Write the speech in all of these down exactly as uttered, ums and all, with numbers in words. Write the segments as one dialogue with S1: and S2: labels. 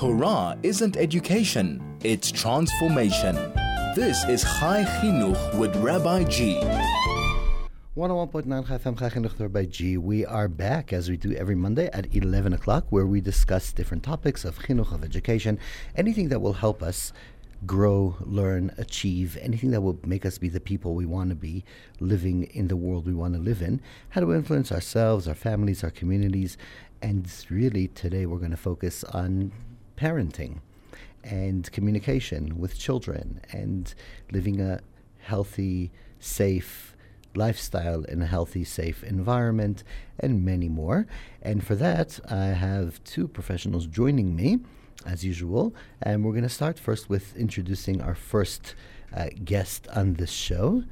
S1: Torah isn't education, it's transformation. This is Chai Chinuch with Rabbi G.
S2: one oh one point nine Chai F M, Chai Chinuch with Rabbi G. We are back as we do every Monday at eleven o'clock, where we discuss different topics of chinuch, of education, anything that will help us grow, learn, achieve, anything that will make us be the people we want to be, living in the world we want to live in, how to influence ourselves, our families, our communities. And really today we're going to focus on parenting and communication with children and living a healthy, safe lifestyle in a healthy, safe environment, and many more. And for that, I have two professionals joining me, as usual, and we're going to start first with introducing our first uh, guest on this show.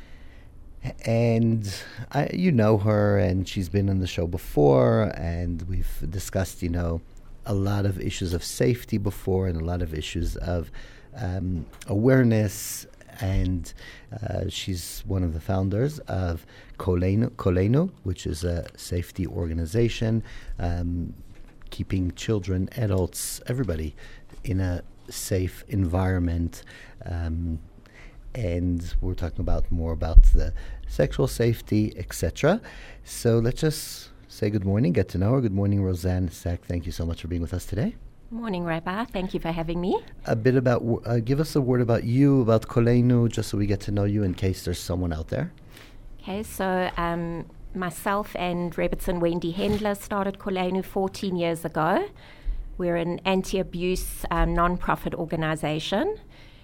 S2: And I, you know her, and she's been on the show before, and we've discussed, you know, a lot of issues of safety before and a lot of issues of um, awareness. And uh, she's one of the founders of Kolenu, Kolenu, which is a safety organization, um, keeping children, adults, everybody in a safe environment. Um, and we're talking about more about the sexual safety, et cetera. So let's just say good morning, get to know her. Good morning, Roseanne Sack. Thank you so much for being with us today.
S3: Morning, Rabbi. Thank you for having me.
S2: A bit about, uh, give us a word about you, about Kolenu, just so we get to know you in case there's someone out there.
S3: Okay, so um, myself and Rebbitzin Wendy Hendler started Kolenu fourteen years ago. We're an anti-abuse um, non-profit organization,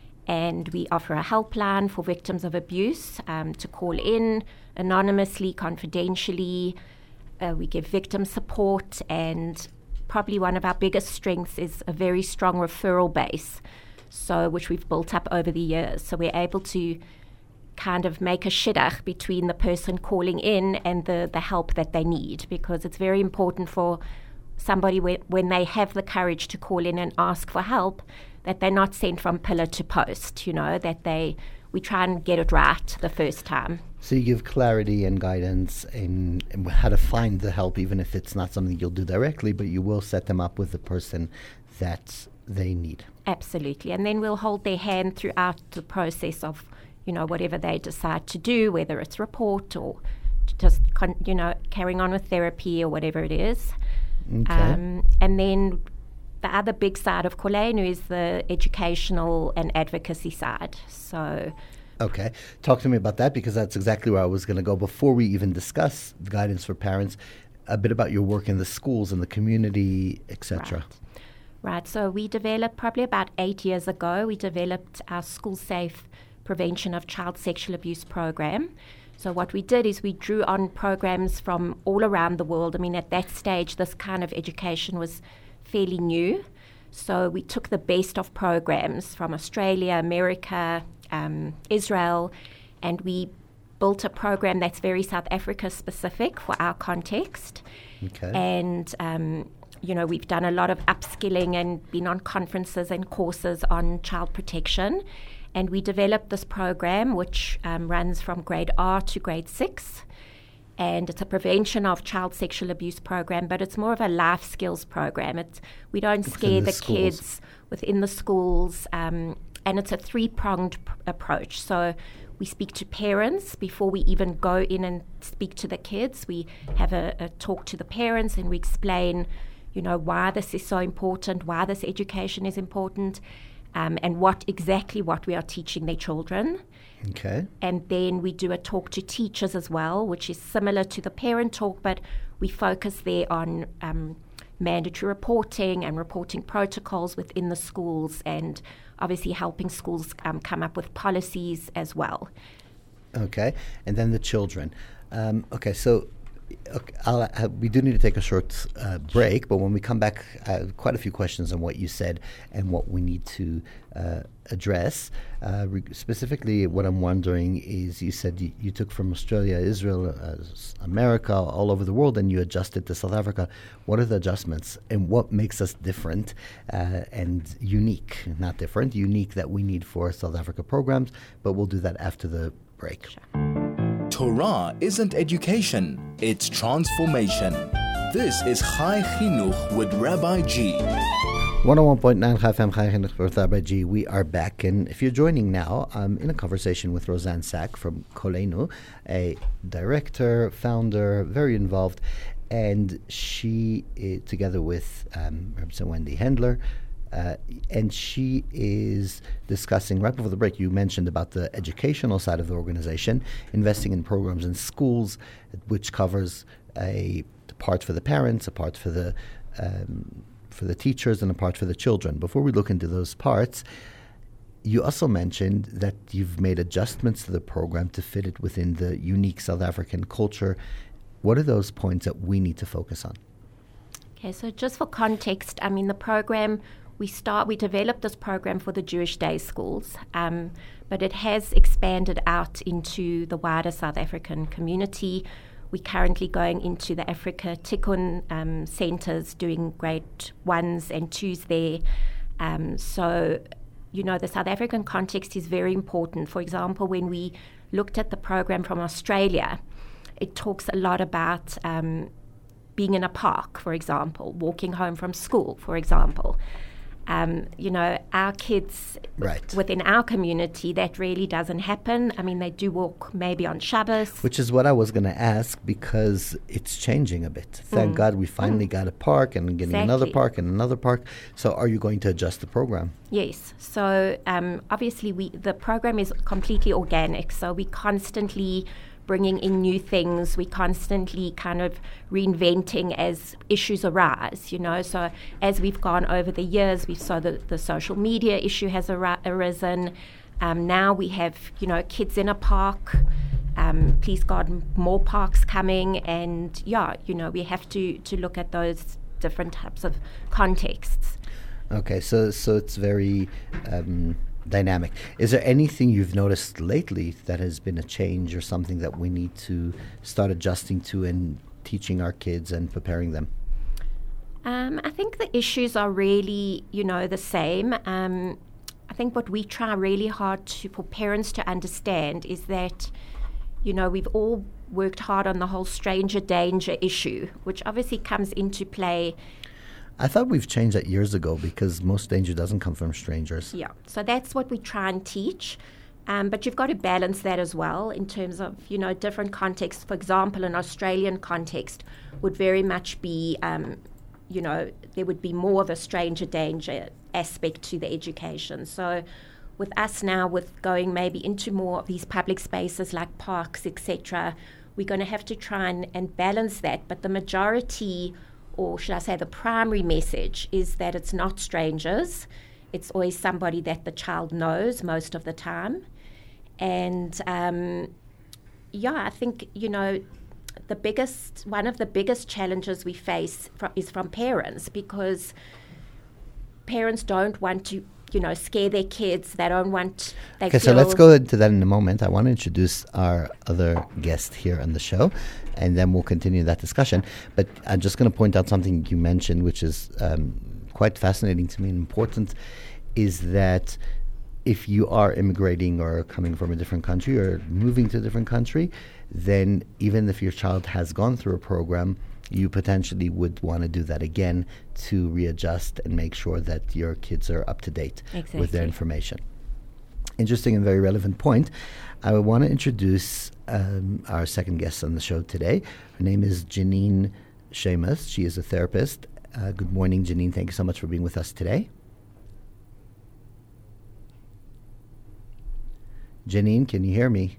S3: and we offer a helpline for victims of abuse um, to call in anonymously, confidentially. Uh, we give victim support, and probably one of our biggest strengths is a very strong referral base, so which we've built up over the years. So we're able to kind of make a shidduch between the person calling in and the, the help that they need, because it's very important for somebody when, when they have the courage to call in and ask for help, that they're not sent from pillar to post, you know, that they we try and get it right the first time.
S2: So you give clarity and guidance in, in how to find the help, even if it's not something you'll do directly, but you will set them up with the person that they need.
S3: Absolutely. And then we'll hold their hand throughout the process of, you know, whatever they decide to do, whether it's report or just, con- you know, carrying on with therapy or whatever it is.
S2: Okay.
S3: Um, and then the other big side of Kolenu is the educational and advocacy side. So,
S2: okay, talk to me about that, because that's exactly where I was going to go before we even discuss guidance for parents. A bit about your work in the schools and the community, et cetera.
S3: Right. right. So we developed probably about eight years ago. We developed our School Safe Prevention of Child Sexual Abuse program. So what we did is we drew on programs from all around the world. I mean, at that stage, this kind of education was fairly new. So we took the best of programs from Australia, America, um, Israel, and we built a program that's very South Africa specific for our context.
S2: Okay.
S3: And, um, you know, we've done a lot of upskilling and been on conferences and courses on child protection. And we developed this program, which um, runs from grade R to grade six. And it's a prevention of child sexual abuse program, but it's more of a life skills program. It's, we don't scare the, the kids within the schools, um, and it's a three-pronged pr- approach. So we speak to parents before we even go in and speak to the kids. We have a, a talk to the parents, and we explain, you know, why this is so important, why this education is important, um, and what exactly what we are teaching their children.
S2: Okay.
S3: And then we do a talk to teachers as well, which is similar to the parent talk, but we focus there on um, mandatory reporting and reporting protocols within the schools, and obviously helping schools um, come up with policies as well.
S2: Okay. And then the children. Um, okay, so okay, I'll, uh, we do need to take a short uh, break, but when we come back, uh, quite a few questions on what you said and what we need to uh, address. Uh, re- specifically, what I'm wondering is, you said you, you took from Australia, Israel, uh, America, all over the world, and you adjusted to South Africa. What are the adjustments, and what makes us different uh, and unique? Not different, unique, that we need for South Africa programs, but we'll do that after the break.
S3: Sure.
S1: Torah isn't education, it's transformation. This is Chai Chinuch with Rabbi G.
S2: one oh one point nine Chai F M, Chai Chinuch B'Ortha by G. We are back, and if you're joining now, I'm in a conversation with Roseanne Sack from Koleinu, a director, founder, very involved, and she, uh, together with um, Representative Wendy Hendler, uh, and she is discussing, right before the break, you mentioned about the educational side of the organization, investing in programs in schools, which covers a part for the parents, a part for the um, for the teachers, and a part for the children. Before we look into those parts, you also mentioned that you've made adjustments to the program to fit it within the unique South African culture. What are those points that we need to focus on?
S3: Okay, so just for context, I mean, the program, we start, we developed this program for the Jewish day schools, um, but it has expanded out into the wider South African community. We're currently going into the Africa Tikkun um, centres, doing grade ones and twos there. Um, so, you know, the South African context is very important. For example, when we looked at the program from Australia, it talks a lot about um, being in a park, for example, walking home from school, for example. Um, you know, our kids
S2: right.
S3: within our community, that really doesn't happen. I mean, they do walk maybe on Shabbos.
S2: Which is what I was going to ask, because it's changing a bit. Thank mm. God we finally mm. got a park and getting exactly. another park and another park. So are you going to adjust the program?
S3: Yes. So um, obviously we the program is completely organic. So we constantly bringing in new things. We constantly kind of reinventing as issues arise, you know. So as we've gone over the years, we saw that the social media issue has ar- arisen. Um, now we have, you know, kids in a park. Um, please God, m- more parks coming. And yeah, you know, we have to, to look at those different types of contexts.
S2: Okay, so so it's very Um dynamic. Is there anything you've noticed lately that has been a change or something that we need to start adjusting to and teaching our kids and preparing them?
S3: Um, I think the issues are really, you know, the same. Um, I think what we try really hard to for parents to understand is that, you know, we've all worked hard on the whole stranger danger issue, which obviously comes into play.
S2: I thought we've changed that years ago, because most danger doesn't come from strangers.
S3: Yeah, so that's what we try and teach. Um, but you've got to balance that as well in terms of, you know, different contexts. For example, an Australian context would very much be, um, you know, there would be more of a stranger danger aspect to the education. So with us now, with going maybe into more of these public spaces like parks, et cetera, we're going to have to try and, and balance that. But the majority, or should I say the primary message, is that it's not strangers. It's always somebody that the child knows most of the time. And um, yeah, I think, you know, the biggest, one of the biggest challenges we face fr- is from parents, because parents don't want to, you know, scare their kids. They don't want... They
S2: okay, so let's go into that in a moment. I want to introduce our other guest here on the show, and then we'll continue that discussion. But I'm just going to point out something you mentioned, which is um, quite fascinating to me and important, is that if you are immigrating or coming from a different country or moving to a different country, then even if your child has gone through a program, you potentially would want to do that again to readjust and make sure that your kids are up to date
S3: exactly.
S2: with their information. Interesting and very relevant point. I want to introduce um, our second guest on the show today. Her name is Janine Sheamus. She is a therapist. Uh, good morning, Janine. Thank you so much for being with us today. Janine, can you hear me?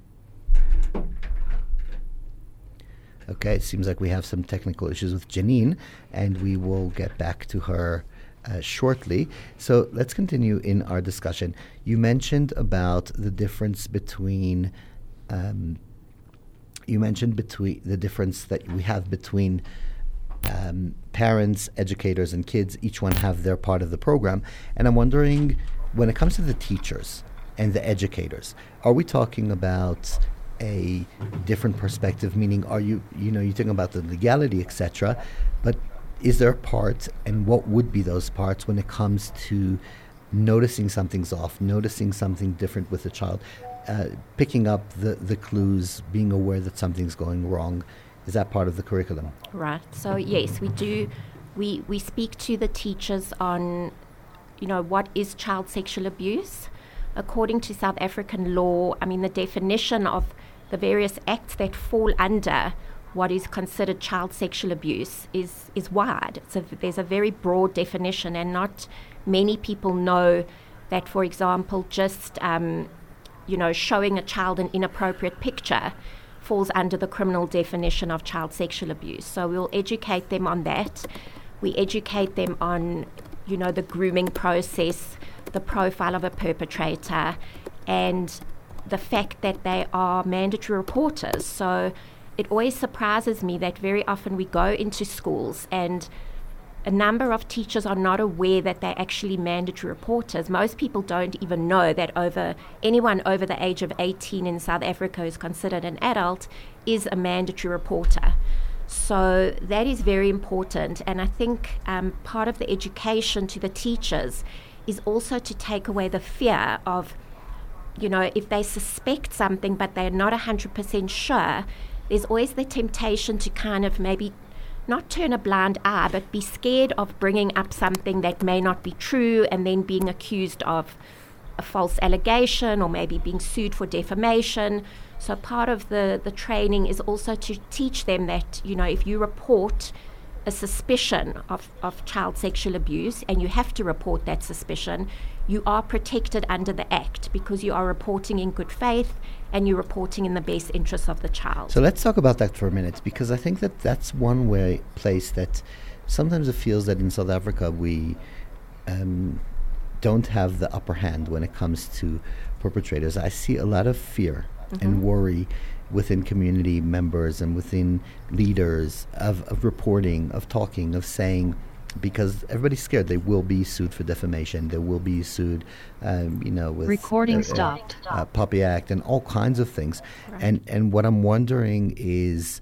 S2: Okay, it seems like we have some technical issues with Janine, and we will get back to her uh, shortly. So let's continue in our discussion. You mentioned about the difference between, um, you mentioned between the difference that we have between um, parents, educators, and kids. Each one have their part of the program. And I'm wondering, when it comes to the teachers and the educators, are we talking about a different perspective? Meaning, are you, you know, you're talking about the legality, et cetera, but is there a part, and what would be those parts when it comes to noticing something's off, noticing something different with the child, uh, picking up the, the clues, being aware that something's going wrong? Is that part of the curriculum?
S3: Right. So yes, we do. We we speak to the teachers on you know, what is child sexual abuse? According to South African law, I mean, the definition of the various acts that fall under what is considered child sexual abuse is, is wide. So there's a very broad definition, and not many people know that, for example, just, um, you know, showing a child an inappropriate picture falls under the criminal definition of child sexual abuse. So we'll educate them on that. We educate them on, you know, the grooming process, the profile of a perpetrator, and the fact that they are mandatory reporters. So it always surprises me that very often we go into schools and a number of teachers are not aware that they're actually mandatory reporters. Most people don't even know that over anyone over the age of eighteen in South Africa who's considered an adult is a mandatory reporter. So that is very important, and I think um, part of the education to the teachers is also to take away the fear of, you know, if they suspect something but they're not one hundred percent sure, there's always the temptation to kind of maybe not turn a blind eye, but be scared of bringing up something that may not be true and then being accused of a false allegation or maybe being sued for defamation. So part of the, the training is also to teach them that, you know, if you report a suspicion of, of child sexual abuse and you have to report that suspicion, you are protected under the Act because you are reporting in good faith and you're reporting in the best interests of the child.
S2: So let's talk about that for a minute, because I think that that's one way place that sometimes it feels that in South Africa we um, don't have the upper hand when it comes to perpetrators. I see a lot of fear mm-hmm. and worry within community members and within leaders of, of reporting, of talking, of saying, because everybody's scared they will be sued for defamation, they will be sued, um, you know, with
S4: recording
S2: uh,
S4: stopped,
S2: uh, uh, Puppy Act and all kinds of things.
S3: Right.
S2: And and what I'm wondering is,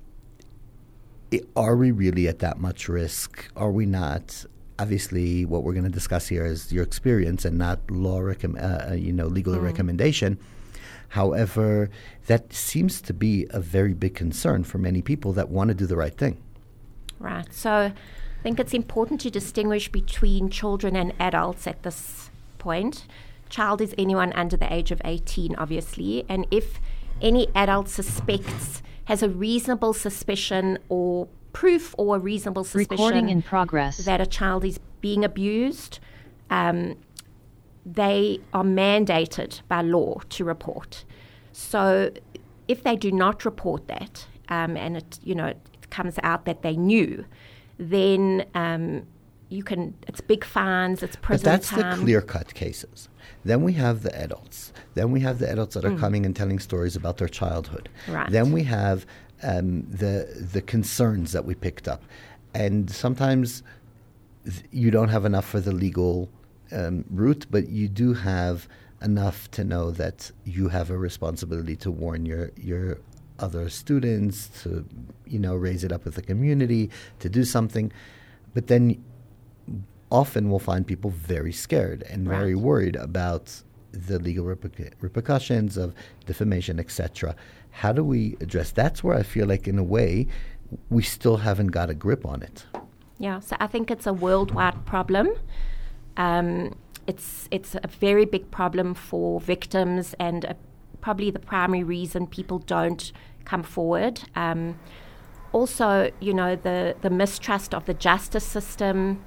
S2: I, are we really at that much risk? Are we not? Obviously, what we're going to discuss here is your experience and not law, recom- uh, you know, legal mm. recommendation. However, that seems to be a very big concern for many people that want to do the right thing.
S3: Right. So I think it's important to distinguish between children and adults at this point. Child is anyone under the age of eighteen, obviously. And if any adult suspects, has a reasonable suspicion or proof or a reasonable suspicion
S4: Recording in progress.
S3: that a child is being abused, um, they are mandated by law to report. So if they do not report that, um, and it, you know, it comes out that they knew, then um, you can, it's big fines, it's prison
S2: time. But that's
S3: time.
S2: the clear-cut cases. Then we have the adults. Then we have the adults that are mm. coming and telling stories about their childhood.
S3: Right.
S2: Then we have um, the the concerns that we picked up. And sometimes th- you don't have enough for the legal um, route, but you do have enough to know that you have a responsibility to warn your your other students, to, you know, raise it up with the community, to do something. But then often we'll find people very scared and
S3: right.
S2: very worried about the legal repercu- repercussions of defamation, et cetera. How do we address? That's where I feel like, in a way, we still haven't got a grip on it.
S3: Yeah, so I think it's a worldwide problem. Um, it's it's a very big problem for victims, and a, probably the primary reason people don't come forward. Um, also, you know, the, the mistrust of the justice system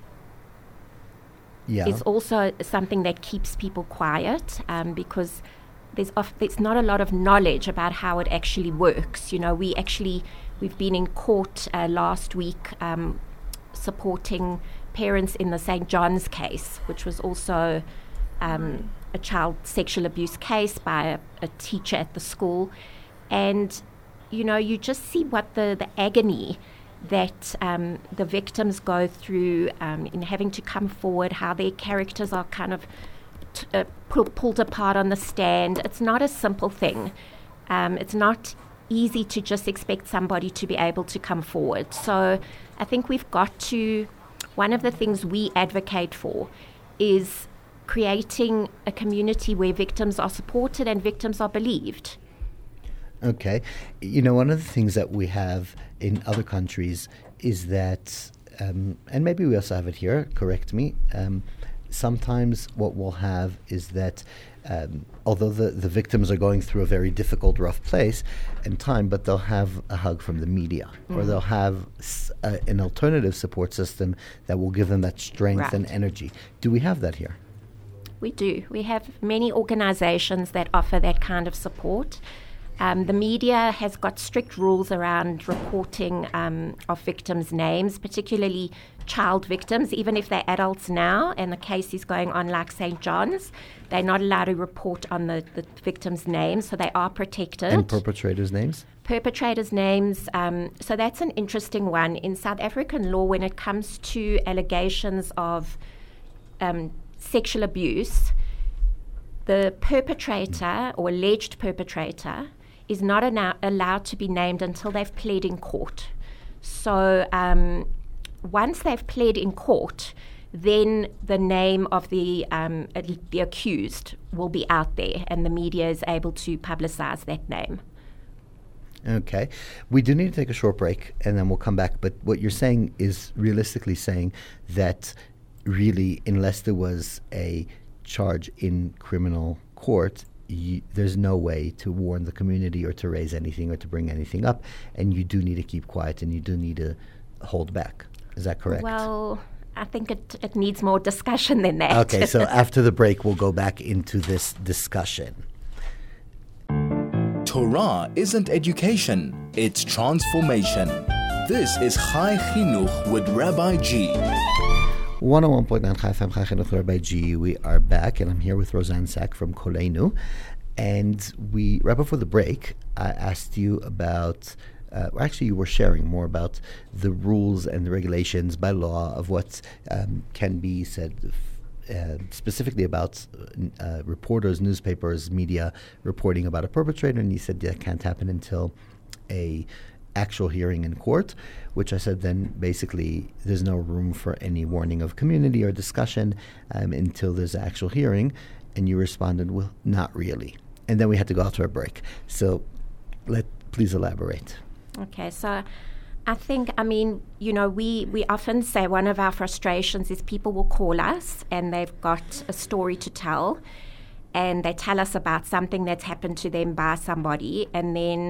S2: yeah.
S3: is also something that keeps people quiet, um, because there's of, there's not a lot of knowledge about how it actually works. You know, we actually, we've been in court uh, last week um, supporting parents in the Saint John's case, which was also um, a child sexual abuse case by a, a teacher at the school. And, you know, you just see what the, the agony that um, the victims go through um, in having to come forward, how their characters are kind of t- uh, pull, pulled apart on the stand. It's not a simple thing. Um, it's not easy to just expect somebody to be able to come forward. So I think we've got to, one of the things we advocate for is creating a community where victims are supported and victims are believed.
S2: Okay. You know, one of the things that we have in other countries is that, um, and maybe we also have it here, correct me, um, sometimes what we'll have is that um, although the, the victims are going through a very difficult, rough place and time, but they'll have a hug from the media, mm. or they'll have s- uh, an alternative support system that will give them that strength
S3: right.
S2: and energy. Do we have that here?
S3: We do. We have many organizations that offer that kind of support. Um, the media has got strict rules around reporting um, of victims' names, particularly child victims, even if they're adults now and the case is going on like Saint John's. They're not allowed to report on the, the victims' names, so they are protected.
S2: And perpetrators' names?
S3: Perpetrators' names. Um, so that's an interesting one. In South African law, when it comes to allegations of um, sexual abuse, the perpetrator or alleged perpetrator is not ana- allowed to be named until they've pled in court. So um, once they've pled in court, then the name of the um, the accused will be out there, and the media is able to publicize that name.
S2: Okay. We do need to take a short break, and then we'll come back. But what you're saying is realistically saying that really, unless there was a charge in criminal court, You, there's no way to warn the community or to raise anything or to bring anything up, and you do need to keep quiet and you do need to hold back. Is that correct?
S3: Well, I think it, it needs more discussion than that.
S2: Okay, so after the break, we'll go back into this discussion.
S1: Torah isn't education, it's transformation. This is Chai Chinuch with Rabbi G.
S2: one oh one point nine Chai F M, Chai Chinuch Rabbi G. We are back, and I'm here with Roseanne Sack from Koleinu. And we, right before the break, I asked you about, uh, actually you were sharing more about the rules and the regulations by law of what um, can be said uh, specifically about uh, reporters, newspapers, media reporting about a perpetrator, and you said that can't happen until a actual hearing in court, which I said then basically there's no room for any warning of community or discussion um, until there's an actual hearing. And you responded, well, not really. And then we had to go out to a break. So let please elaborate.
S3: Okay, so I think, I mean, you know, we, we often say one of our frustrations is people will call us and they've got a story to tell, and they tell us about something that's happened to them by somebody, and then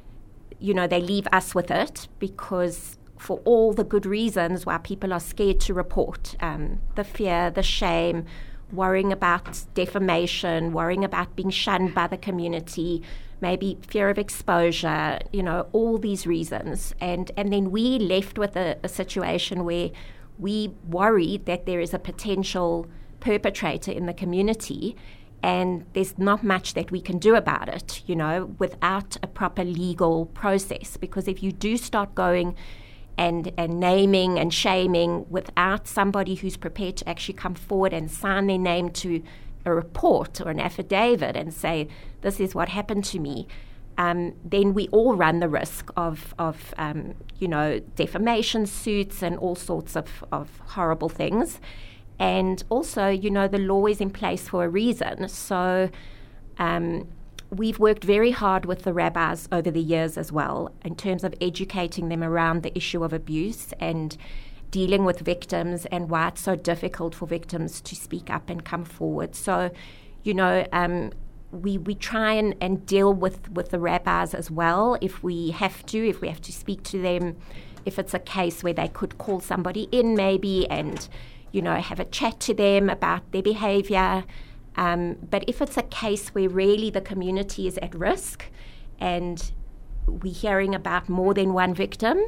S3: you know, they leave us with it because for all the good reasons why people are scared to report, um, the fear, the shame, worrying about defamation, worrying about being shunned by the community, maybe fear of exposure, you know, all these reasons. And, and then we left with a, a situation where we worry that there is a potential perpetrator in the community, and there's not much that we can do about it, you know, without a proper legal process. Because if you do start going and, and naming and shaming without somebody who's prepared to actually come forward and sign their name to a report or an affidavit and say, this is what happened to me, um, then we all run the risk of, of um, you know, defamation suits and all sorts of, of horrible things. And also, you know, the law is in place for a reason. So um, we've worked very hard with the rabbis over the years as well in terms of educating them around the issue of abuse and dealing with victims and why it's so difficult for victims to speak up and come forward. So, you know, um, we, we try and, and deal with, with the rabbis as well if we have to, if we have to speak to them, if it's a case where they could call somebody in maybe and, you know, have a chat to them about their behavior. Um, but if it's a case where really the community is at risk and we're hearing about more than one victim,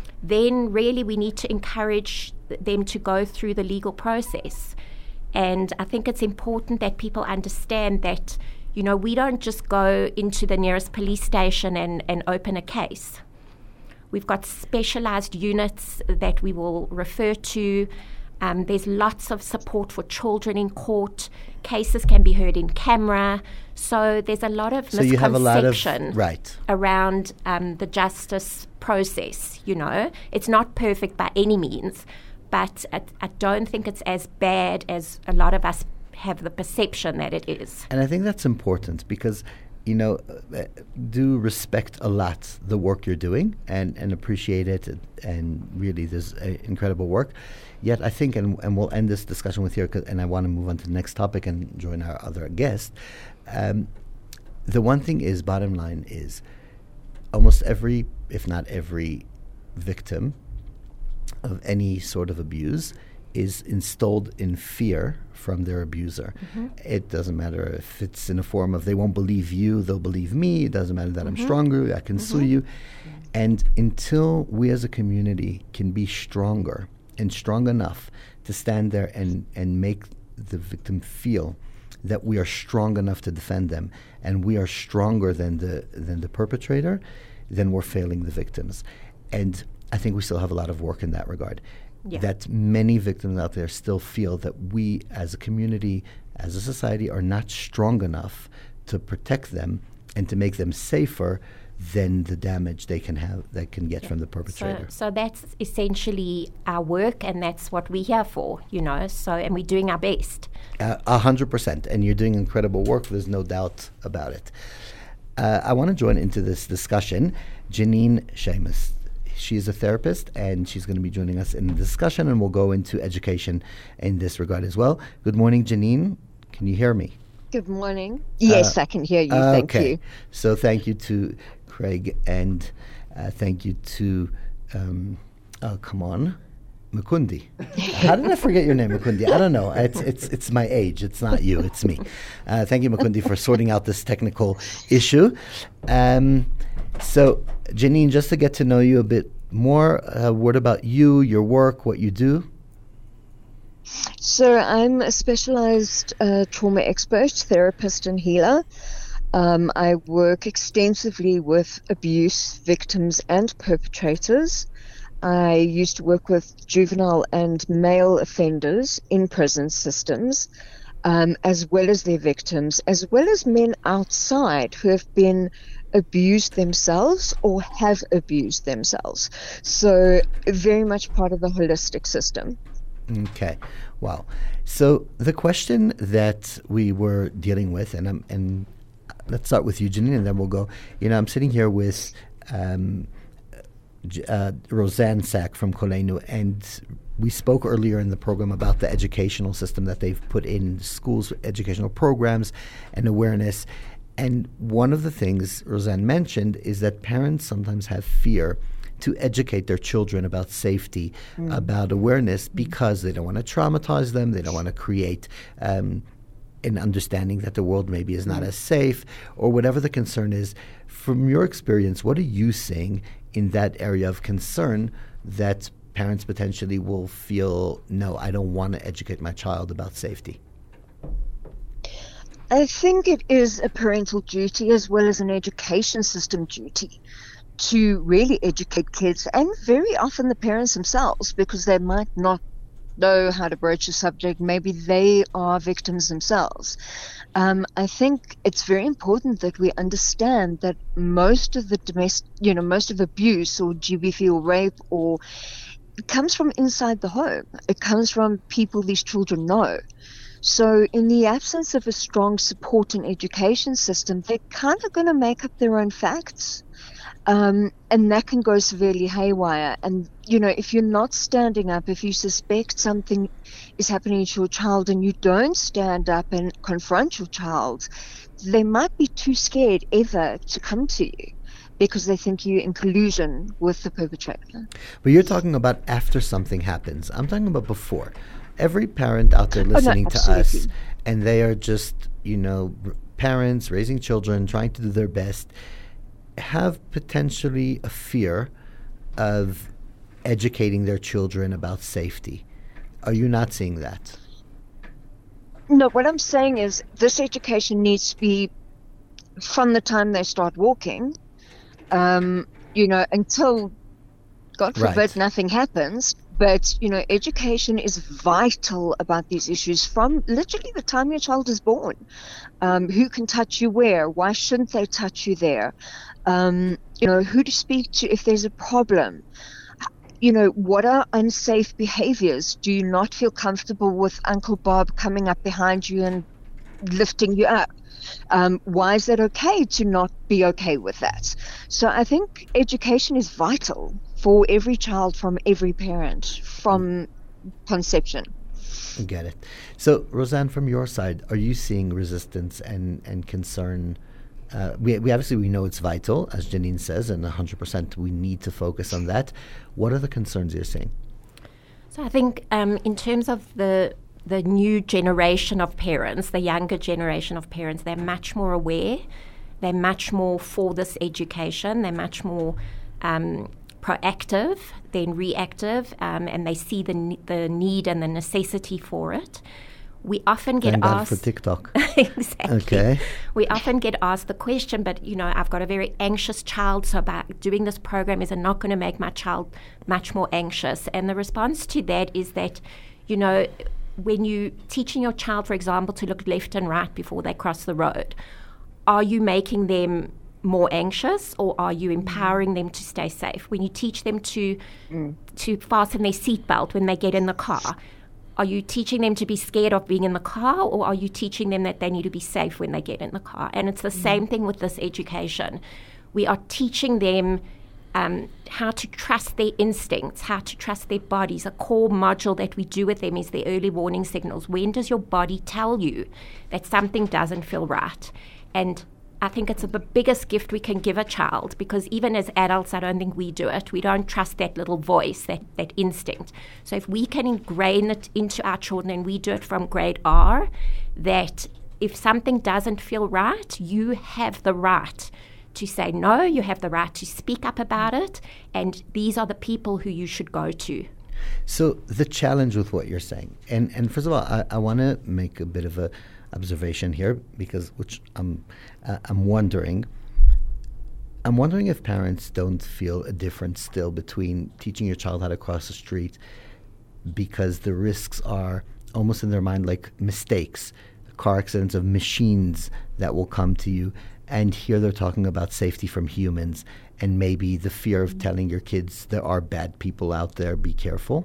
S3: then really we need to encourage them to go through the legal process. And I think it's important that people understand that, you know, we don't just go into the nearest police station and, and open a case. We've got specialized units that we will refer to. Um, there's lots of support for children in court. Cases can be heard in camera. So there's a lot of
S2: so
S3: misconception
S2: you have a lot of, right.
S3: around um, the justice process, you know. It's not perfect by any means, but I, I don't think it's as bad as a lot of us have the perception that it is.
S2: And I think that's important because you know, uh, do respect a lot the work you're doing and, and appreciate it. And, and really, there's uh, incredible work. Yet, I think, and, and we'll end this discussion with here, and I want to move on to the next topic and join our other guest. Um, the one thing is, bottom line is, almost every, if not every, victim of any sort of abuse is installed in fear from their abuser. Mm-hmm. It doesn't matter if it's in a form of they won't believe you, they'll believe me. It doesn't matter that mm-hmm. I'm stronger, I can mm-hmm. sue you. And until we as a community can be stronger and strong enough to stand there and, and make the victim feel that we are strong enough to defend them and we are stronger than the than the perpetrator, then we're failing the victims. And I think we still have a lot of work in that regard. Yeah. That many victims out there still feel that we as a community, as a society, are not strong enough to protect them and to make them safer than the damage they can have, they can get yeah. from the perpetrator.
S3: So, so that's essentially our work, and that's what we're here for, you know, so, and we're doing our best.
S2: A uh, hundred percent, and you're doing incredible work, there's no doubt about it. Uh, I want to join into this discussion Janine Seamus. She's a therapist, and she's going to be joining us in the discussion, and we'll go into education in this regard as well. Good morning, Janine. Can you hear me?
S4: Good morning. Yes, uh, I can hear you. Uh, thank
S2: okay.
S4: you.
S2: So thank you to Craig, and uh, thank you to, um, oh, come on, Mukundi. How did I forget your name, Mukundi? I don't know. It's it's it's my age. It's not you. It's me. Uh, thank you, Mukundi, for sorting out this technical issue. Um, so, Janine, just to get to know you a bit more, a word about you, your work, what you do.
S4: So I'm a specialized uh, trauma expert, therapist, and healer. Um, I work extensively with abuse victims and perpetrators. I used to work with juvenile and male offenders in prison systems, um, as well as their victims, as well as men outside who have been abused themselves or have abused themselves. So very much part of the holistic system.
S2: Okay. Wow. So the question that we were dealing with, and I'm, and let's start with you, Janine, and then we'll go. You know, I'm sitting here with um, uh, Roseanne Sack from Koleinu, and we spoke earlier in the program about the educational system that they've put in schools, educational programs and awareness. And one of the things Roseanne mentioned is that parents sometimes have fear to educate their children about safety, mm. about awareness, because they don't want to traumatize them, they don't want to create um, an understanding that the world maybe is not mm. as safe, or whatever the concern is. From your experience, what are you seeing in that area of concern that parents potentially will feel, no, I don't want to educate my child about safety?
S4: I think it is a parental duty as well as an education system duty to really educate kids, and very often the parents themselves, because they might not know how to broach a subject. Maybe they are victims themselves. Um, I think it's very important that we understand that most of the domestic, you know, most of abuse or G B V or rape or it comes from inside the home. It comes from people these children know. So in the absence of a strong support and education system, they're kind of going to make up their own facts. Um, and that can go severely haywire. And, you know, if you're not standing up, if you suspect something is happening to your child and you don't stand up and confront your child, they might be too scared ever to come to you because they think you're in collusion with the perpetrator.
S2: But you're talking about after something happens. I'm talking about before. Every parent out there listening
S4: oh, no,
S2: to us, and they are just, you know, r- parents raising children, trying to do their best, have potentially a fear of educating their children about safety. Are you not seeing that?
S4: No, what I'm saying is this education needs to be from the time they start walking, um, you know, until, God forbid, right. nothing happens. But, you know, education is vital about these issues from literally the time your child is born. Um, who can touch you where? Why shouldn't they touch you there? Um, you know, who to speak to if there's a problem. You know, what are unsafe behaviors? Do you not feel comfortable with Uncle Bob coming up behind you and lifting you up. Um, why is that okay to not be okay with that? So I think education is vital for every child from every parent from conception.
S2: Get it. So, Roseanne, from your side, are you seeing resistance and, and concern? Uh, we, we obviously we know it's vital, as Janine says, and one hundred percent we need to focus on that. What are the concerns you're seeing?
S3: So I think um, in terms of the the new generation of parents, the younger generation of parents, they're much more aware. They're much more for this education. They're much more um, proactive than reactive, um, and they see the ne- the need and the necessity for it. We often get
S2: Thank God
S3: asked
S2: for TikTok.
S3: Exactly.
S2: Okay.
S3: We often get asked the question, but you know, I've got a very anxious child, so by doing this program is it not going to make my child much more anxious? And the response to that is that, you know, when you teaching your child, for example, to look left and right before they cross the road, are you making them more anxious, or are you empowering them to stay safe? When you teach them to mm. to fasten their seatbelt when they get in the car, are you teaching them to be scared of being in the car, or are you teaching them that they need to be safe when they get in the car? And it's the mm. same thing with this education. We are teaching them um, how to trust their instincts, how to trust their bodies. A core module that we do with them is the early warning signals. When does your body tell you that something doesn't feel right? And I think it's the biggest gift we can give a child, because even as adults, I don't think we do it. We don't trust that little voice, that, that instinct. So if we can ingrain it into our children, and we do it from grade R, that if something doesn't feel right, you have the right to say no, you have the right to speak up about it, and these are the people who you should go to.
S2: So the challenge with what you're saying, and, and first of all, I, I want to make a bit of a observation here, because which I'm uh, I'm wondering I'm wondering if parents don't feel a difference still between teaching your child how to cross the street, because the risks are almost in their mind like mistakes, car accidents of machines that will come to you, and here they're talking about safety from humans, and maybe the fear of telling your kids there are bad people out there, be careful.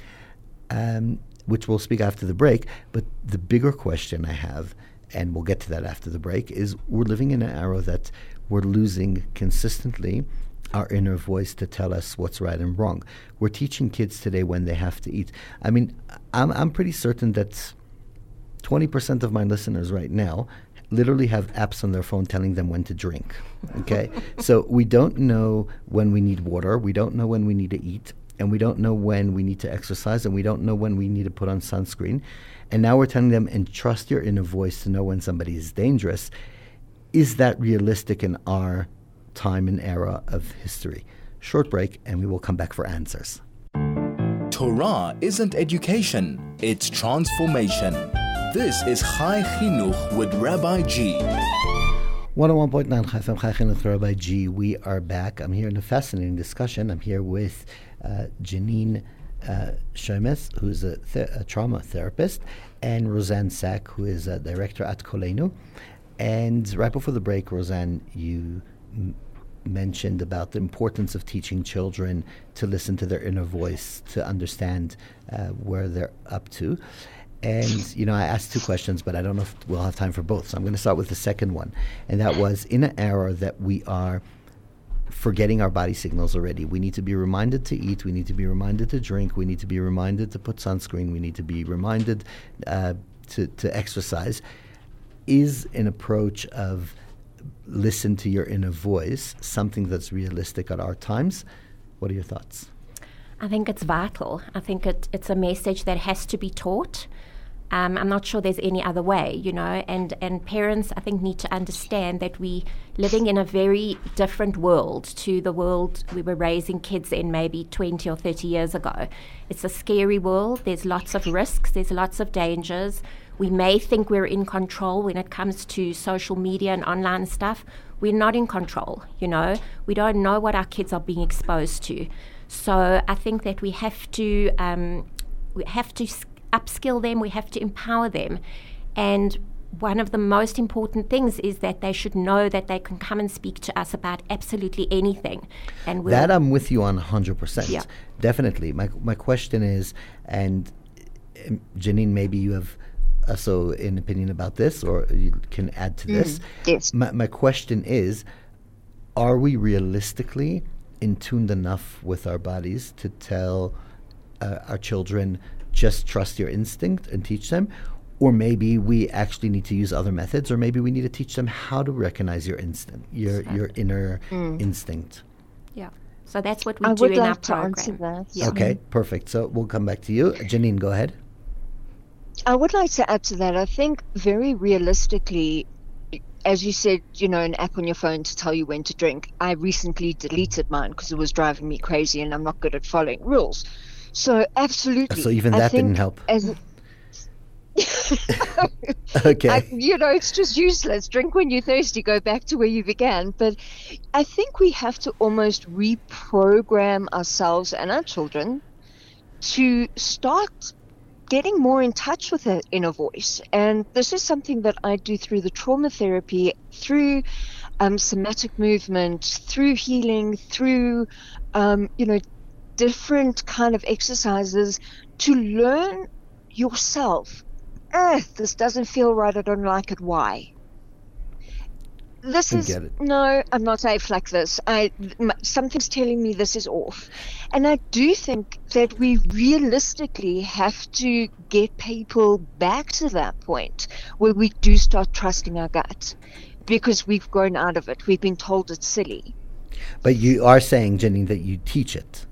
S2: Um which we'll speak after the break. But the bigger question I have, and we'll get to that after the break, is we're living in an era that we're losing consistently our inner voice to tell us what's right and wrong. We're teaching kids today when they have to eat. I mean, I'm, I'm pretty certain that twenty percent of my listeners right now literally have apps on their phone telling them when to drink, okay? So we don't know when we need water. We don't know when we need to eat. And we don't know when we need to exercise, and we don't know when we need to put on sunscreen. And now we're telling them, and trust your inner voice to know when somebody is dangerous. Is that realistic in our time and era of history? Short break, and we will come back for answers.
S1: Torah isn't education, it's transformation. This is Chai Chinuch with Rabbi G.
S2: one oh one point nine Chai F M, Chai Chinuch with Rabbi G. We are back. I'm here in a fascinating discussion. I'm here with Uh, Janine uh, Shomes, who's a, th- a trauma therapist, and Roseanne Sack, who is a director at Kolenu. And right before the break, Roseanne, you m- mentioned about the importance of teaching children to listen to their inner voice, to understand uh, where they're up to. And, you know, I asked two questions, but I don't know if we'll have time for both. So I'm going to start with the second one. And that was, in an era that we are forgetting our body signals already. We need to be reminded to eat. We need to be reminded to drink. We need to be reminded to put sunscreen. We need to be reminded uh, to, to exercise. Is an approach of listen to your inner voice something that's realistic at our times? What are your thoughts?
S3: I think it's vital. I think it, it's a message that has to be taught. Um, I'm not sure there's any other way, you know, and, and parents, I think, need to understand that we living in a very different world to the world we were raising kids in maybe twenty or thirty years ago. It's a scary world. There's lots of risks. There's lots of dangers. We may think we're in control when it comes to social media and online stuff. We're not in control, you know. We don't know what our kids are being exposed to. So I think that we have to, um, we have to upskill them, we have to empower them. And one of the most important things is that they should know that they can come and speak to us about absolutely anything. And we'll
S2: that I'm with you on one hundred percent.
S3: Yeah.
S2: Definitely. My my question is, and um, Janine, maybe you have also an opinion about this, or you can add to this.
S4: Mm, yes.
S2: My, my question is, are we realistically in tuned enough with our bodies to tell uh, our children, just trust your instinct and teach them? Or maybe we actually need to use other methods, or maybe we need to teach them how to recognize your instinct, your, your inner
S4: Mm.
S2: instinct.
S3: Yeah. So that's what we
S4: I
S3: do
S4: would
S3: in
S4: like
S3: our
S4: to
S3: program.
S4: answer that.
S3: Yeah.
S2: Okay, perfect. So we'll come back to you. Janine, go ahead.
S4: I would like to add to that. I think very realistically, as you said, you know, an app on your phone to tell you when to drink. I recently deleted mine because it was driving me crazy, and I'm not good at following rules. So absolutely.
S2: So even
S4: I
S2: that didn't
S4: think
S2: help.
S4: As
S2: Okay.
S4: I, you know, it's just useless. Drink when you're thirsty. Go back to where you began. But I think we have to almost reprogram ourselves and our children to start getting more in touch with their inner voice. And this is something that I do through the trauma therapy, through um, somatic movement, through healing, through, um, you know, different kind of exercises to learn yourself. Eh, this doesn't feel right. I don't like it. Why? This
S2: I
S4: is
S2: get it.
S4: no. I'm not safe like this. I m- something's telling me this is off, and I do think that we realistically have to get people back to that point where we do start trusting our gut, because we've grown out of it. We've been told it's silly.
S2: But you are saying, Janine, that you teach it.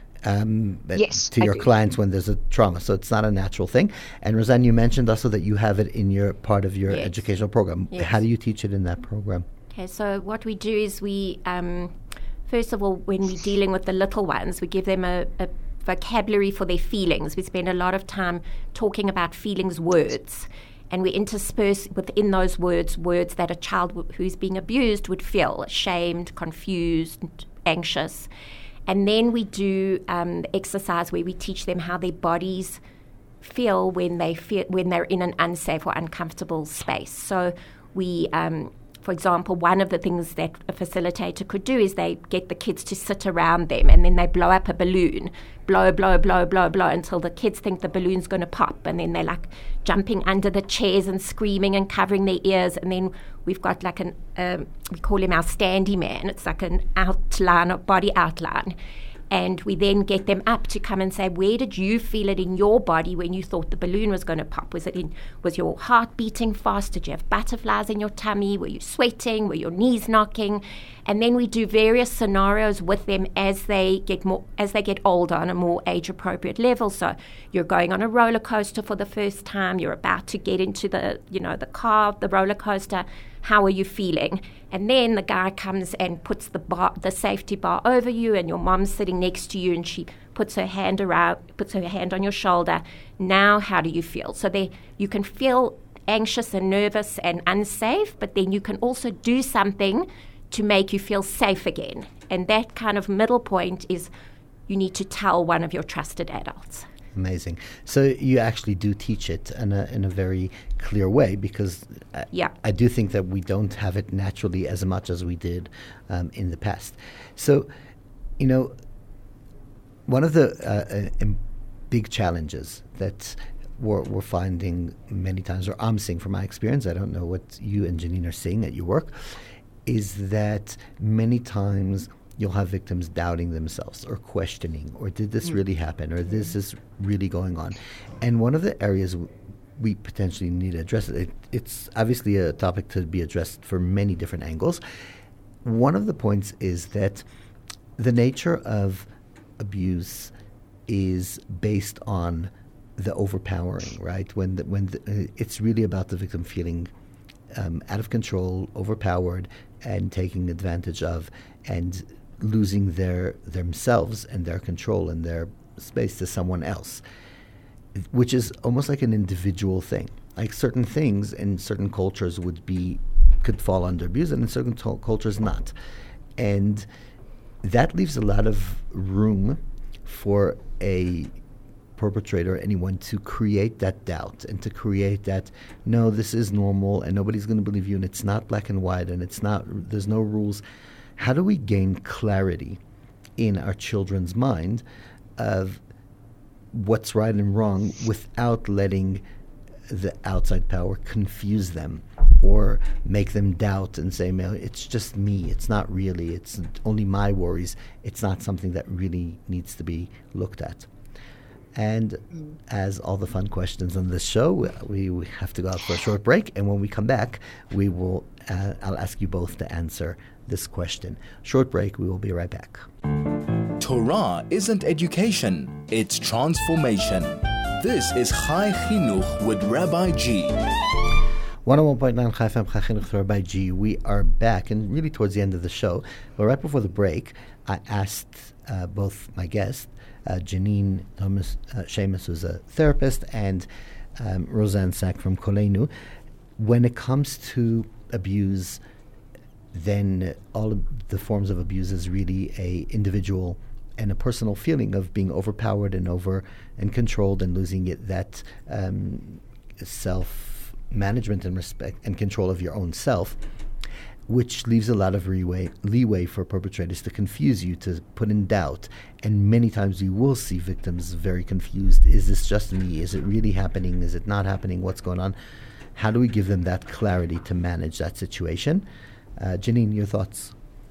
S2: Um, that-
S4: Yes,
S2: to
S4: I
S2: your
S4: do.
S2: clients when there's a trauma, so it's not a natural thing. And Roseanne, you mentioned also that you have it in your part of your
S3: Yes.
S2: educational program.
S3: Yes.
S2: How do you teach it in that program?
S3: Okay, so what we do is we, um, first of all, when we're dealing with the little ones, we give them a, a vocabulary for their feelings. We spend a lot of time talking about feelings words, and we intersperse within those words words that a child w- who's being abused would feel: ashamed, confused, anxious. And then we do um, the exercise where we teach them how their bodies feel when they feel when they're in an unsafe or uncomfortable space. So we, um, for example, one of the things that a facilitator could do is they get the kids to sit around them, and then they blow up a balloon, blow, blow, blow, blow, blow, until the kids think the balloon's going to pop, and then they're like jumping under the chairs and screaming and covering their ears. And then we've got like an, um, we call him our standy man. It's like an outline, a body outline. And we then get them up to come and say, where did you feel it in your body when you thought the balloon was going to pop? Was it in, was your heart beating fast? Did you have butterflies in your tummy? Were you sweating? Were your knees knocking? And then we do various scenarios with them as they get more, as they get older on a more age-appropriate level. So you're going on a roller coaster for the first time. You're about to get into the, you know, the car, the roller coaster. How are you feeling? And then the guy comes and puts the bar, the safety bar over you, and your mom's sitting next to you, and she puts her hand around, puts her hand on your shoulder. Now, how do you feel? So there, you can feel anxious and nervous and unsafe, but then you can also do something to make you feel safe again. And that kind of middle point is you need to tell one of your trusted adults.
S2: Amazing. So you actually do teach it in a in a very clear way, because I,
S3: Yeah.
S2: I do think that we don't have it naturally as much as we did um, in the past. So, you know, one of the uh, uh, im- big challenges that we're, we're finding many times, or I'm seeing from my experience, I don't know what you and Janine are seeing at your work, is that many times you'll have victims doubting themselves or questioning, or did this really happen, or this is really going on. And one of the areas w- we potentially need to address it, it, it's obviously a topic to be addressed for many different angles. One of the points is that the nature of abuse is based on the overpowering, right? When the, when the, uh, it's really about the victim feeling um, out of control, overpowered, and taking advantage of, and losing their themselves and their control and their space to someone else, which is almost like an individual thing. Like certain things in certain cultures would be could fall under abuse, and in certain to- cultures not, and that leaves a lot of room for a perpetrator, anyone, to create that doubt and to create that, no, this is normal and nobody's going to believe you, and it's not black and white, and it's not, there's no rules. How do we gain clarity in our children's mind of what's right and wrong without letting the outside power confuse them or make them doubt and say, "No, it's just me. It's not really. It's only my worries. It's not something that really needs to be looked at." And as all the fun questions on this show, we, we have to go out for a short break. And when we come back, we will. Uh, I'll ask you both to answer this question. Short break. We will be right back.
S1: Torah isn't education, it's transformation. This is Chai Chinuch with Rabbi G.
S2: one oh one point nine Chai F M, Chai Chinuch with Rabbi G. We are back, and really towards the end of the show. But right before the break, I asked uh, both my guests, uh, Janine Thomas uh, Seamus, who's a therapist, and um, Roseanne Sack from Koleinu, when it comes to abuse, then all of the forms of abuse is really a individual and a personal feeling of being overpowered and over and controlled and losing it that um, self-management and respect and control of your own self, which leaves a lot of leeway, leeway for perpetrators to confuse you, to put in doubt. And many times you will see victims very confused. Is this just me? Is it really happening? Is it not happening? What's going on? How do we give them that clarity to manage that situation? Uh, Janine, your thoughts?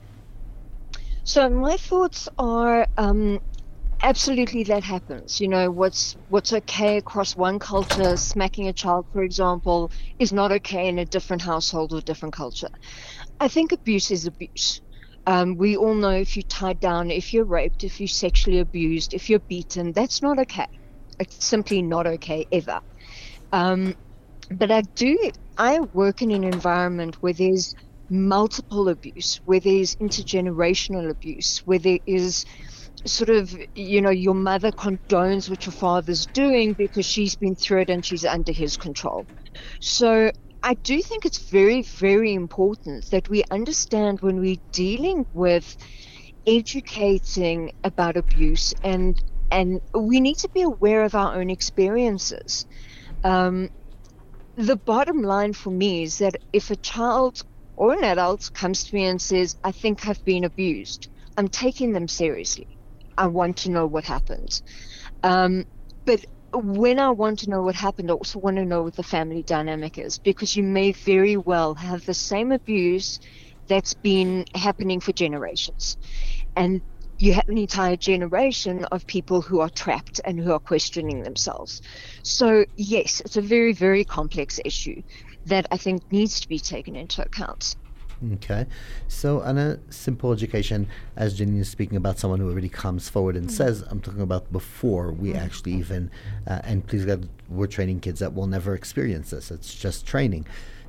S4: So my thoughts are um, absolutely that happens. You know, what's what's okay across one culture, smacking a child, for example, is not okay in a different household or different culture. I think abuse is abuse. Um, we all know if you're tied down, if you're raped, if you're sexually abused, if you're beaten, that's not okay. It's simply not okay ever. Um, but I do, I work in an environment where there's multiple abuse, where there's intergenerational abuse, where there is sort of, you know, your mother condones what your father's doing because she's been through it and she's under his control. So I do think it's very, very important that we understand when we're dealing with educating about abuse, and and we need to be aware of our own experiences. Um, the bottom line for me is that if a child or an adult comes to me and says, I think I've been abused, I'm taking them seriously. I want to know what happened. Um, but when I want to know what happened, I also want to know what the family dynamic is, because you may very well have the same abuse that's been happening for generations. And you have an entire generation of people who are trapped and who are questioning themselves. So yes, it's a very, very complex issue that I think needs to be taken into account.
S2: Okay. So on a simple education, as Janine is speaking about someone who already comes forward and mm-hmm. says, I'm talking about before we mm-hmm. actually even, uh, and please God, we're training kids that will never experience this. It's just training.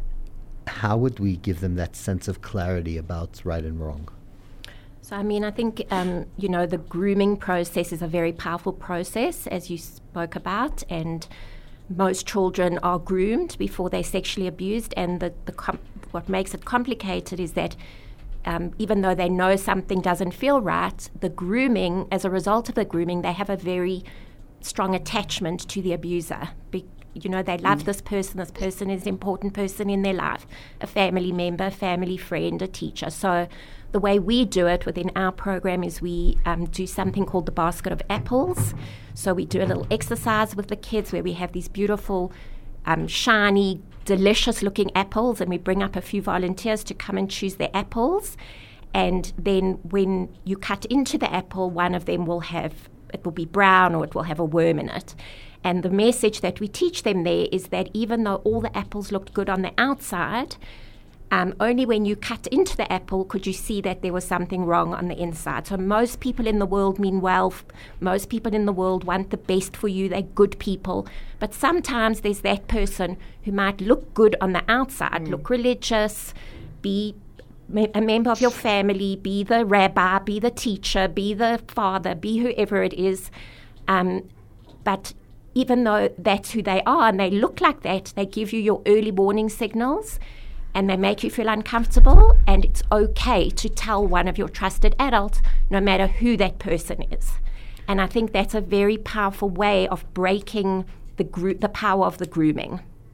S2: How would we give them that sense of clarity about right and wrong?
S3: So, I mean, I think, um, you know, the grooming process is a very powerful process, as you spoke about, and most children are groomed before they're sexually abused, and the, the com- what makes it complicated is that um, even though they know something doesn't feel right, the grooming, as a result of the grooming, they have a very strong attachment to the abuser. Be- you know, they love mm. this person, this person is an important person in their life, a family member, a family friend, a teacher. So the way we do it within our program is we um, do something called the basket of apples. So we do a little exercise with the kids where we have these beautiful, um, shiny, delicious-looking apples, and we bring up a few volunteers to come and choose their apples. And then when you cut into the apple, one of them will have, it will be brown or it will have a worm in it. And the message that we teach them there is that even though all the apples looked good on the outside, Um, only when you cut into the apple could you see that there was something wrong on the inside. So most people in the world mean well. Most people in the world want the best for you. They're good people. But sometimes there's that person who might look good on the outside, mm. look religious, be a member of your family, be the rabbi, be the teacher, be the father, be whoever it is. Um, but even though that's who they are and they look like that, they give you your early warning signals, and they make you feel uncomfortable, and it's okay to tell one of your trusted adults, no matter who that person is. And I think that's a very powerful way of breaking the gro- the power of the grooming.
S2: Yeah.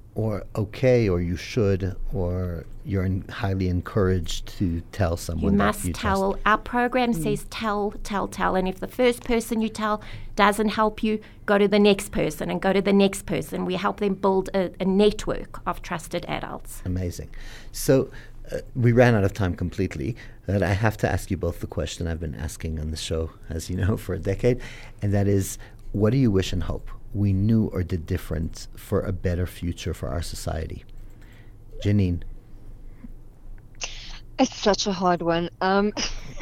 S2: or okay, or you should, or you're in highly encouraged to tell someone
S3: You
S2: that
S3: must
S2: you
S3: tell.
S2: trust.
S3: Our program says tell, tell, tell. And if the first person you tell doesn't help you, go to the next person and go to the next person. We help them build a, a network of trusted adults.
S2: Amazing. So uh, we ran out of time completely, but I have to ask you both the question I've been asking on the show, as you know, for a decade, and that is, what do you wish and hope we knew or did different for a better future for our society? Janine.
S4: It's such a hard one. Um,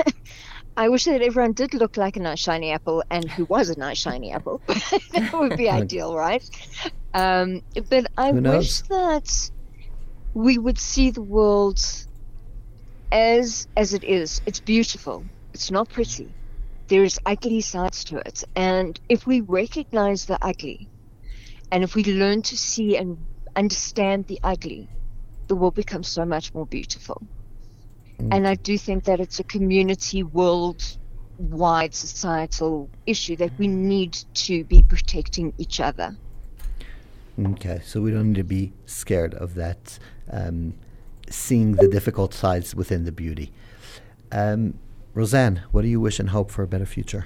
S4: I wish that everyone did look like a nice shiny apple and who was a nice shiny apple. That would be ideal, right? Um, but I
S2: Who knows?
S4: wish that we would see the world as as it is. It's beautiful. It's not pretty. There's ugly sides to it. And if we recognize the ugly, and if we learn to see and understand the ugly, the world becomes so much more beautiful. Mm. And I do think that it's a community, world-wide societal issue that we need to be protecting each other.
S2: Okay, so we don't need to be scared of that, um, seeing the difficult sides within the beauty. Um, Roseanne, what do you wish and hope for a better future?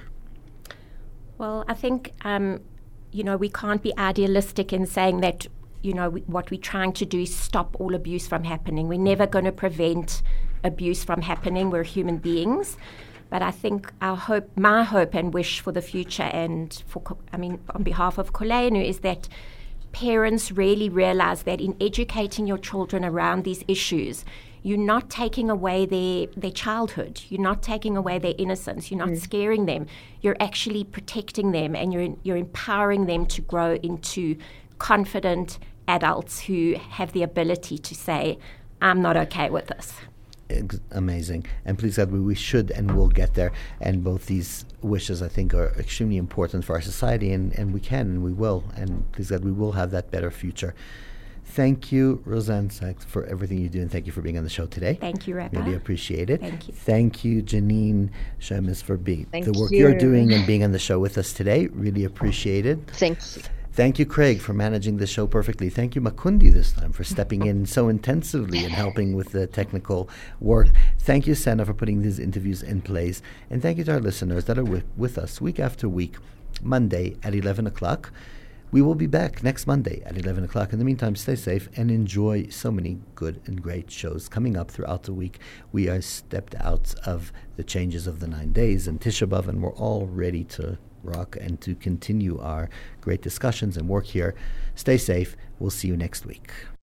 S3: Well, I think, um, you know, we can't be idealistic in saying that, you know, we, what we're trying to do is stop all abuse from happening. We're never going to prevent abuse from happening. We're human beings. But I think our hope, my hope and wish for the future, and for, I mean, on behalf of Koleinu, is that parents really realize that in educating your children around these issues, you're not taking away their, their childhood. You're not taking away their innocence. You're not mm. scaring them. You're actually protecting them, and you're you're empowering them to grow into confident adults who have the ability to say, I'm not okay with this.
S2: Ex- amazing. And please God, we, we should and will get there. And both these wishes, I think, are extremely important for our society, and, and we can and we will. And please God, we will have that better future. Thank you, Roseanne Sachs, for everything you do, and thank you for being on the show today.
S3: Thank you, Rebecca.
S2: Really appreciate it.
S3: Thank you.
S2: Thank you, Janine Shemes, for being
S4: thank
S2: the work
S4: you.
S2: you're doing and being on the show with us today. Really appreciate it.
S4: Thank you.
S2: Thank you, Craig, for managing the show perfectly. Thank you, Makundi, this time, for stepping in so intensively and helping with the technical work. Thank you, Senna, for putting these interviews in place. And thank you to our listeners that are with, with us week after week, Monday at eleven o'clock. We will be back next Monday at eleven o'clock. In the meantime, stay safe and enjoy so many good and great shows coming up throughout the week. We are stepped out of the changes of the nine days and Tisha B'Av, and we're all ready to rock and to continue our great discussions and work here. Stay safe. We'll see you next week.